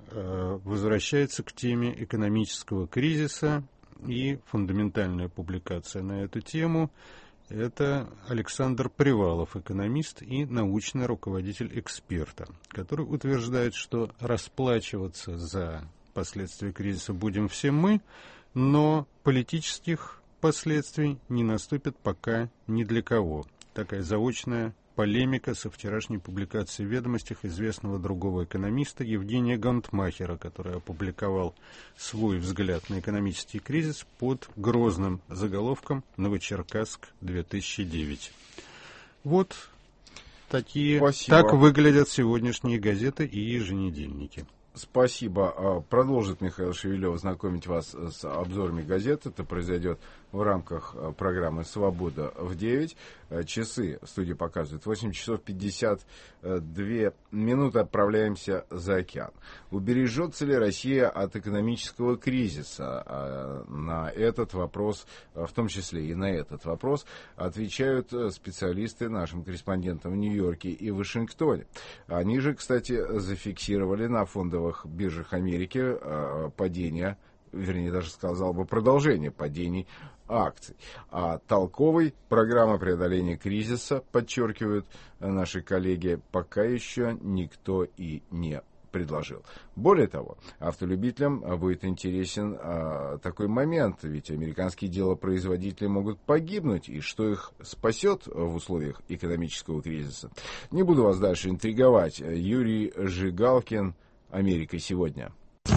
возвращается к теме экономического кризиса, и фундаментальная публикация на эту тему – это Александр Привалов, экономист и научный руководитель «Эксперта», который утверждает, что расплачиваться за последствия кризиса будем все мы, но политических последствий не наступит пока ни для кого. Такая заочная полемика со вчерашней публикацией в «Ведомостях» известного другого экономиста Евгения Гонтмахера, который опубликовал свой взгляд на экономический кризис под грозным заголовком «Новочеркасск-две тысячи девять». Вот такие, так выглядят сегодняшние газеты и еженедельники. Спасибо. Продолжит Михаил Шевелев знакомить вас с обзорами газет. Это произойдет в рамках программы «Свобода» в девять. Часы в студии показывают восемь часов пятьдесят две минуты. Отправляемся за океан. Убережется ли Россия от экономического кризиса? На этот вопрос, в том числе и на этот вопрос, отвечают специалисты нашим корреспондентам в Нью-Йорке и Вашингтоне. Они же, кстати, зафиксировали на фондовых биржах Америки падение, вернее, даже сказал бы продолжение падений акций. А толковой программы преодоления кризиса, подчеркивают наши коллеги, пока еще никто и не предложил. Более того, автолюбителям будет интересен а, такой момент, ведь американские делопроизводители могут погибнуть, и что их спасет в условиях экономического кризиса. Не буду вас дальше интриговать. Юрий Жигалкин, «Америка сегодня».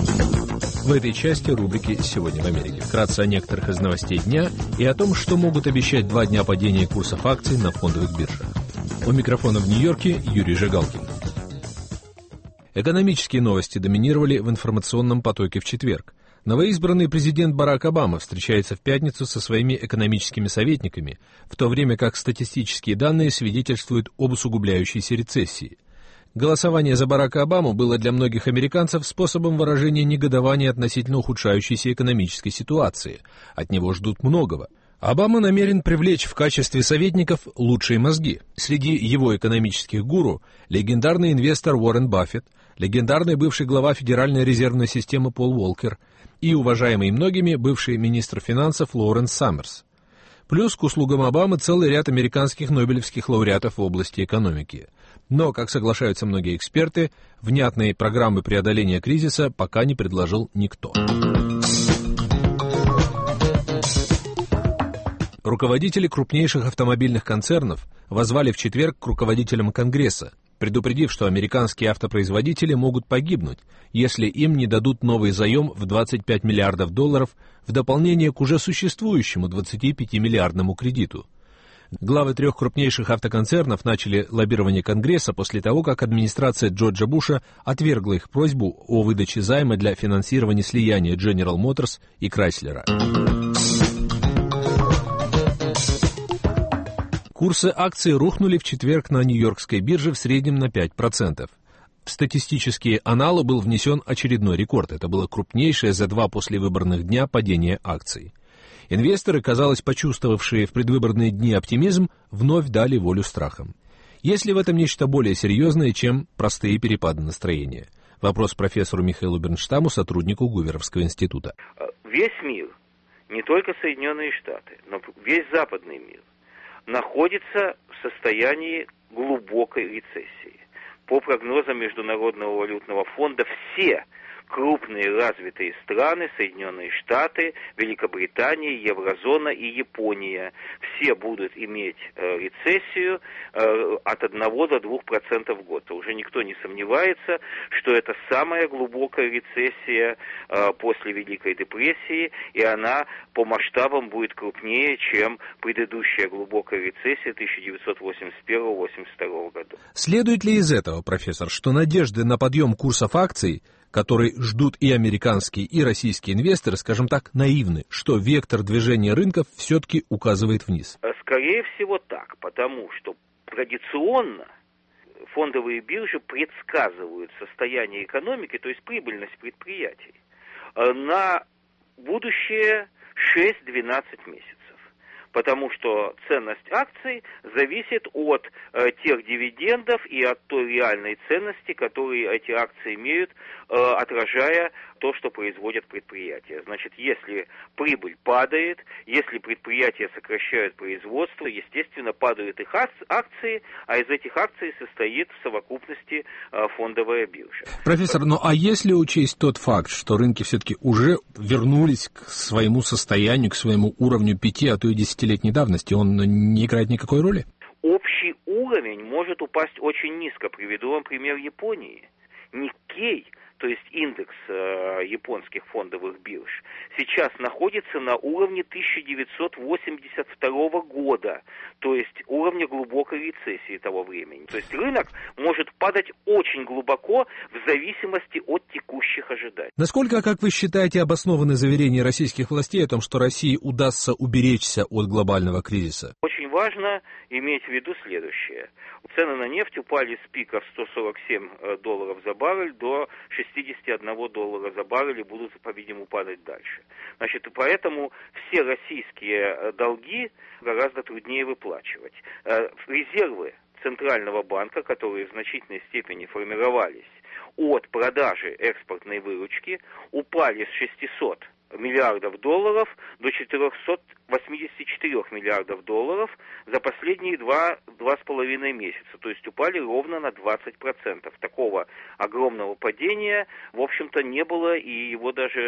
В этой части рубрики «Сегодня в Америке» вкратце о некоторых из новостей дня и о том, что могут обещать два дня падения курсов акций на фондовых биржах. У микрофона в Нью-Йорке Юрий Жигалкин. Экономические новости доминировали в информационном потоке в четверг. Новоизбранный президент Барак Обама встречается в пятницу со своими экономическими советниками, в то время как статистические данные свидетельствуют об усугубляющейся рецессии. Голосование за Барака Обаму было для многих американцев способом выражения негодования относительно ухудшающейся экономической ситуации. От него ждут многого. Обама намерен привлечь в качестве советников лучшие мозги. Среди его экономических гуру легендарный инвестор Уоррен Баффет, легендарный бывший глава Федеральной резервной системы Пол Уолкер и уважаемый многими бывший министр финансов Лоуренс Саммерс. Плюс к услугам Обамы целый ряд американских нобелевских лауреатов в области экономики. Но, как соглашаются многие эксперты, внятной программы преодоления кризиса пока не предложил никто. Руководители крупнейших автомобильных концернов воззвали в четверг к руководителям Конгресса, предупредив, что американские автопроизводители могут погибнуть, если им не дадут новый заем в двадцать пять миллиардов долларов в дополнение к уже существующему двадцатипятимиллиардному кредиту. Главы трех крупнейших автоконцернов начали лоббирование Конгресса после того, как администрация Джорджа Буша отвергла их просьбу о выдаче займа для финансирования слияния General Motors и Chrysler. Курсы акций рухнули в четверг на Нью-Йоркской бирже в среднем на пять процентов. В статистические аналы был внесен очередной рекорд. Это было крупнейшее за два послевыборных дня падение акций. Инвесторы, казалось, почувствовавшие в предвыборные дни оптимизм, вновь дали волю страхам. Есть ли в этом нечто более серьезное, чем простые перепады настроения? Вопрос профессору Михаилу Бернштаму, сотруднику Гуверовского института. Весь мир, не только Соединенные Штаты, но весь западный мир, находится в состоянии глубокой рецессии. По прогнозам Международного валютного фонда, все крупные развитые страны, Соединенные Штаты, Великобритания, Еврозона и Япония, все будут иметь э, рецессию э, от одного до двух процентов в год. Уже никто не сомневается, что это самая глубокая рецессия э, после Великой депрессии, и она по масштабам будет крупнее, чем предыдущая глубокая рецессия тысяча девятьсот восемьдесят первого — восемьдесят второго года. Следует ли из этого, профессор, что надежды на подъем курсов акций, которые ждут и американские, и российские инвесторы, скажем так, наивны, что вектор движения рынков все-таки указывает вниз? Скорее всего так, потому что традиционно фондовые биржи предсказывают состояние экономики, то есть прибыльность предприятий, на будущее шесть-двенадцать месяцев. потому что ценность акций зависит от э, тех дивидендов и от той реальной ценности, которые эти акции имеют, э, отражая то, что производят предприятия. Значит, если прибыль падает, если предприятия сокращают производство, естественно, падают их акции, а из этих акций состоит в совокупности э, фондовая биржа. Профессор, ну а если учесть тот факт, что рынки все-таки уже вернулись к своему состоянию, к своему уровню пяти, а то и десятилетней давности, он не играет никакой роли? Общий уровень может упасть очень низко. Приведу вам пример Японии. Никкей, то есть индекс э, японских фондовых бирж, сейчас находится на уровне тысяча девятьсот восемьдесят второго года, то есть уровня глубокой рецессии того времени. То есть рынок может падать очень глубоко в зависимости от текущих ожиданий. Насколько, как вы считаете, обоснованы заверения российских властей о том, что России удастся уберечься от глобального кризиса? Очень важно иметь в виду следующее. Цены на нефть упали с пика в сто сорок семь долларов за баррель до шестьдесят один доллара за баррель и будут, по-видимому, падать дальше. Значит, и поэтому все российские долги гораздо труднее выплачивать. Резервы Центрального банка, которые в значительной степени формировались от продажи экспортной выручки, упали с шестисот миллиардов долларов до четырехсот восьмидесяти четырёх миллиардов долларов за последние два, два с половиной месяца. То есть упали ровно на двадцать процентов. Такого огромного падения, в общем-то, не было, и его даже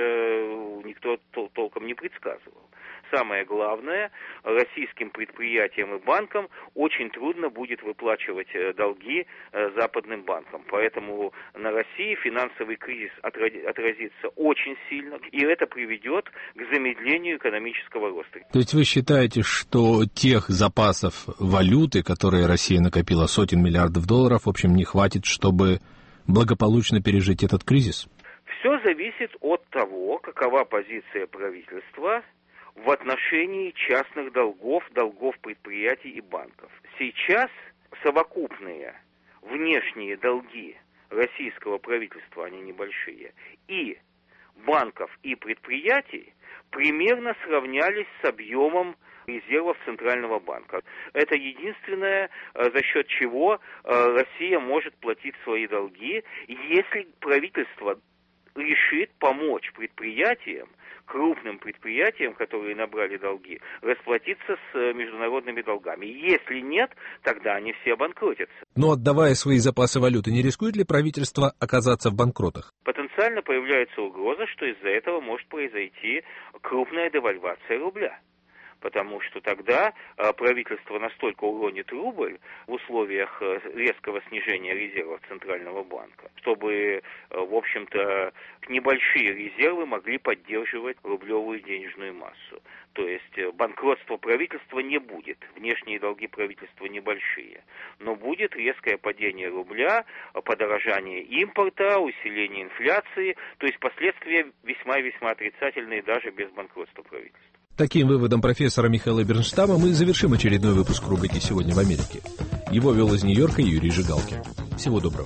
никто тол- толком не предсказывал. Самое главное, российским предприятиям и банкам очень трудно будет выплачивать долги западным банкам. Поэтому на России финансовый кризис отразится очень сильно, и это приведет к замедлению экономического роста. То есть вы считаете, что тех запасов валюты, которые Россия накопила, сотен миллиардов долларов, в общем, не хватит, чтобы благополучно пережить этот кризис? Все зависит от того, какова позиция правительства в отношении частных долгов, долгов предприятий и банков. Сейчас совокупные внешние долги российского правительства, они небольшие, и банков, и предприятий примерно сравнялись с объемом резервов Центрального банка. Это единственное, за счет чего Россия может платить свои долги, если правительство решит помочь предприятиям, крупным предприятиям, которые набрали долги, расплатиться с международными долгами. Если нет, тогда они все обанкротятся. Но отдавая свои запасы валюты, не рискует ли правительство оказаться в банкротах? Потенциально появляется угроза, что из-за этого может произойти крупная девальвация рубля. Потому что тогда а, правительство настолько уронит рубль в условиях а, резкого снижения резервов Центрального банка, чтобы, а, в общем-то, небольшие резервы могли поддерживать рублевую денежную массу. То есть а, банкротства правительства не будет, внешние долги правительства небольшие, но будет резкое падение рубля, а, подорожание импорта, усиление инфляции, то есть последствия весьма и весьма отрицательные даже без банкротства правительства. Таким выводом профессора Михаила Бернштама мы завершим очередной выпуск рубрики «Сегодня в Америке». Его вел из Нью-Йорка Юрий Жигалкин. Всего доброго.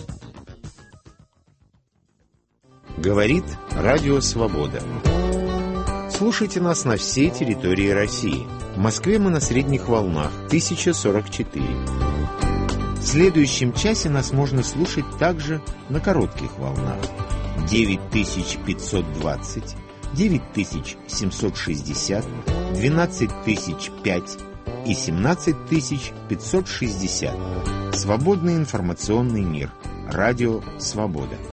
Говорит Радио Свобода. Слушайте нас на всей территории России. В Москве мы на средних волнах тысяча сорок четыре. В следующем часе нас можно слушать также на коротких волнах девять тысяч пятьсот двадцать, девять тысяч семьсот шестьдесят, двенадцать тысяч пять и семнадцать тысяч пятьсот шестьдесят. Свободный информационный мир. Радио Свобода.